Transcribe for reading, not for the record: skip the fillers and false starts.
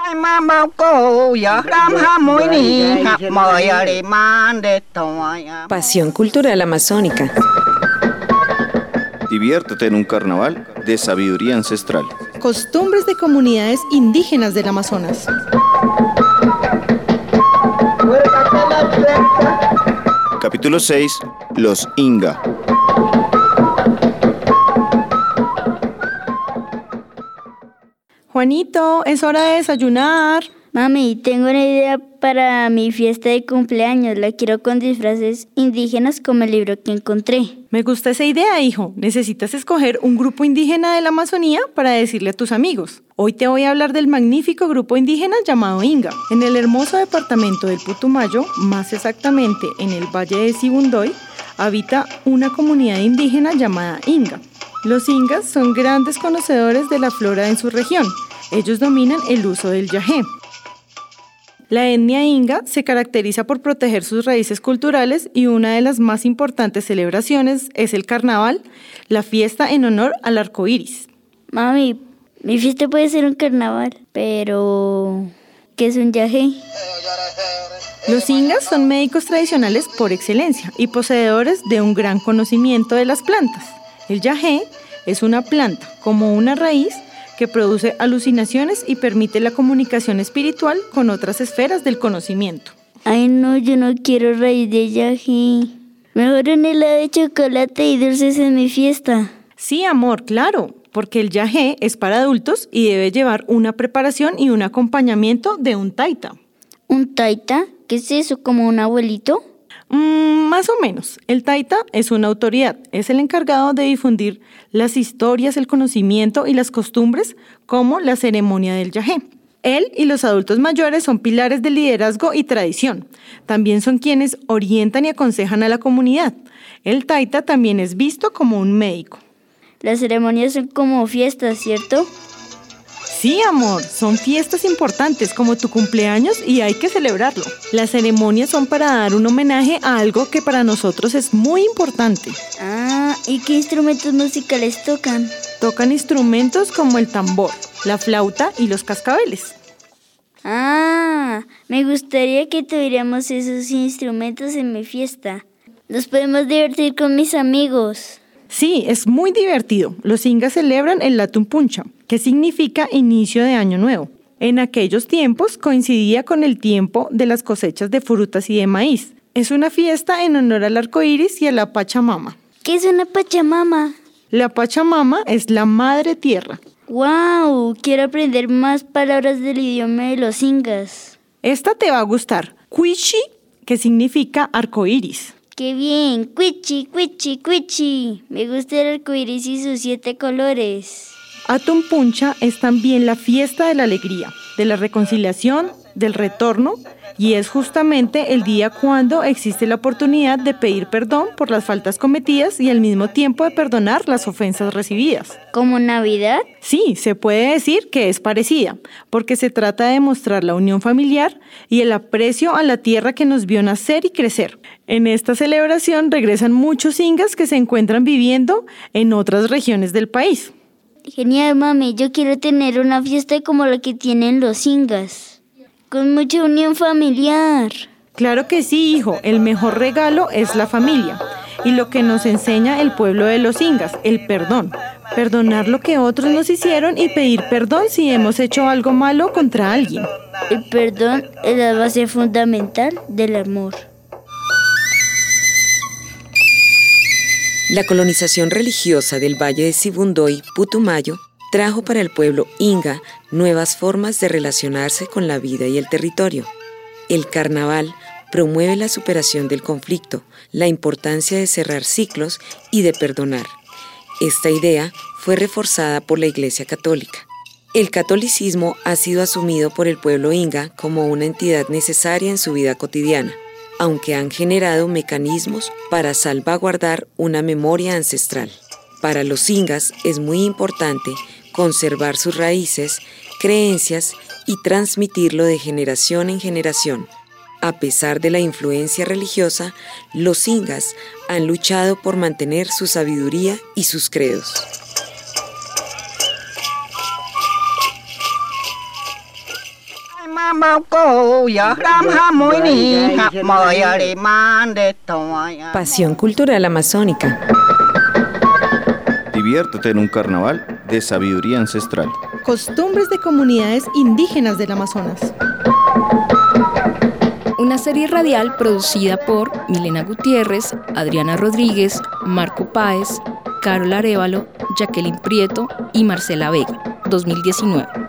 Pasión cultural amazónica. Diviértete en un carnaval de sabiduría ancestral. Costumbres de comunidades indígenas del Amazonas. Capítulo 6. Los Inga. Juanito, es hora de desayunar. Mami, tengo una idea para mi fiesta de cumpleaños. La quiero con disfraces indígenas como el libro que encontré. Me gusta esa idea, hijo. Necesitas escoger un grupo indígena de la Amazonía para decirle a tus amigos. Hoy te voy a hablar del magnífico grupo indígena llamado Inga. En el hermoso departamento del Putumayo, más exactamente en el Valle de Sibundoy, habita una comunidad indígena llamada Inga. Los Ingas son grandes conocedores de la flora en su región. Ellos dominan el uso del yagé. La etnia Inga se caracteriza por proteger sus raíces culturales y una de las más importantes celebraciones es el carnaval, la fiesta en honor al arco iris. Mami, mi fiesta puede ser un carnaval, pero ¿qué es un yagé? Los Ingas son médicos tradicionales por excelencia y poseedores de un gran conocimiento de las plantas. El yagé es una planta, como una raíz, que produce alucinaciones y permite la comunicación espiritual con otras esferas del conocimiento. Ay no, yo no quiero raíz de yagé. Mejor un helado de chocolate y dulces en mi fiesta. Sí, amor, claro, porque el yagé es para adultos y debe llevar una preparación y un acompañamiento de un taita. ¿Un taita? ¿Qué es eso, como un abuelito? Más o menos. El taita es una autoridad, es el encargado de difundir las historias, el conocimiento y las costumbres como la ceremonia del yagé. Él y los adultos mayores son pilares de liderazgo y tradición. También son quienes orientan y aconsejan a la comunidad. El taita también es visto como un médico. Las ceremonias son como fiestas, ¿cierto? Sí, amor, son fiestas importantes como tu cumpleaños y hay que celebrarlo. Las ceremonias son para dar un homenaje a algo que para nosotros es muy importante. Ah, ¿y qué instrumentos musicales tocan? Tocan instrumentos como el tambor, la flauta y los cascabeles. Ah, me gustaría que tuviéramos esos instrumentos en mi fiesta. Nos podemos divertir con mis amigos. Sí, es muy divertido. Los Ingas celebran el Latun Puncha, que significa inicio de año nuevo. En aquellos tiempos coincidía con el tiempo de las cosechas de frutas y de maíz. Es una fiesta en honor al arco iris y a la Pachamama. ¿Qué es una Pachamama? La Pachamama es la madre tierra. ¡Wow! Quiero aprender más palabras del idioma de los Ingas. Esta te va a gustar. Cuichi, que significa arco iris. ¡Qué bien! ¡Cuichi, cuichi, cuichi! Me gusta el arco iris y sus 7 colores. Atun Puncha es también la fiesta de la alegría, de la reconciliación, del retorno, y es justamente el día cuando existe la oportunidad de pedir perdón por las faltas cometidas y al mismo tiempo de perdonar las ofensas recibidas. ¿Como Navidad? Sí, se puede decir que es parecida, porque se trata de mostrar la unión familiar y el aprecio a la tierra que nos vio nacer y crecer. En esta celebración regresan muchos Ingas que se encuentran viviendo en otras regiones del país. Genial, mami. Yo quiero tener una fiesta como la que tienen los Ingas, con mucha unión familiar. Claro que sí, hijo. El mejor regalo es la familia. Y lo que nos enseña el pueblo de los Ingas, el perdón. Perdonar lo que otros nos hicieron y pedir perdón si hemos hecho algo malo contra alguien. El perdón es la base fundamental del amor. La colonización religiosa del Valle de Sibundoy, Putumayo, trajo para el pueblo Inga nuevas formas de relacionarse con la vida y el territorio. El carnaval promueve la superación del conflicto, la importancia de cerrar ciclos y de perdonar. Esta idea fue reforzada por la Iglesia Católica. El catolicismo ha sido asumido por el pueblo Inga como una entidad necesaria en su vida cotidiana, aunque han generado mecanismos para salvaguardar una memoria ancestral. Para los Ingas es muy importante conservar sus raíces, creencias y transmitirlo de generación en generación. A pesar de la influencia religiosa, los Ingas han luchado por mantener su sabiduría y sus credos. Pasión cultural amazónica. Diviértete en un carnaval de sabiduría ancestral. Costumbres de comunidades indígenas del Amazonas. Una serie radial producida por Milena Gutiérrez, Adriana Rodríguez, Marco Páez, Carol Arévalo, Jacqueline Prieto y Marcela Vega, 2019.